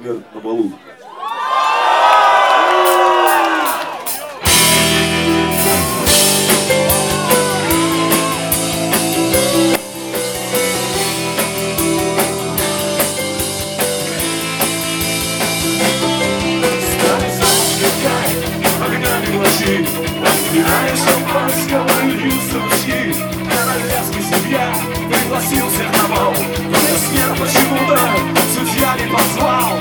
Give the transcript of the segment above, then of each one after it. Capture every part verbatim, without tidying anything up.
смерть на балу. Распираешь шампанского и льются ручьи. Королевский судья пригласил всех на бал, но смерть почему-то судья не позвал.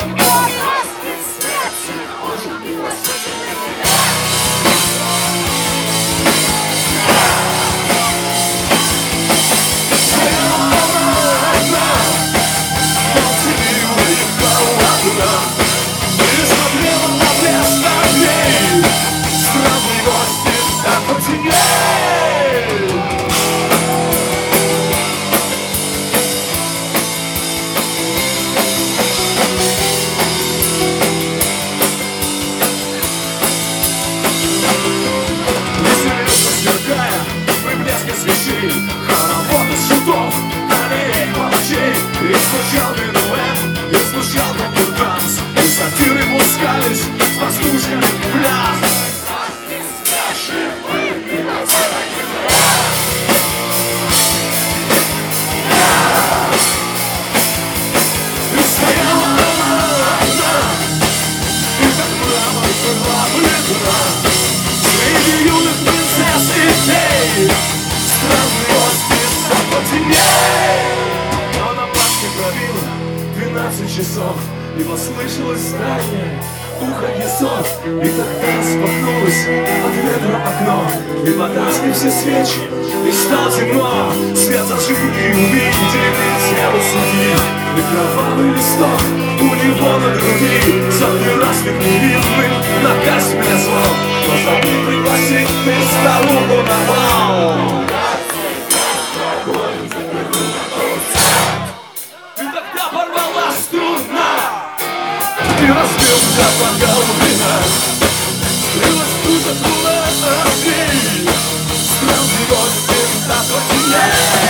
Хоровод из шутов, коней и палачей. И звучал минуэт, и звучал конкурданс, и сатиры пускались с пастушками в пляс. И стояла она одна, и как мрамор была бледна среди юных принцесс и фей. Странный хвостик запотемнел, но на платке пробило двенадцать часов, и послышалось здание уханье сов. И тогда распахнулось от ветра окно, и погасли все свечи, и стало темно. Свет зажгли и увидели тело судьи, и кровавый листок у него на груди. Сотни раз ведь невинным на казнь меня звал, но забыл пригласить ты старуху на бал. И разбился бокал вина, и раскрыта кула огней. Странный гость, запотемнел.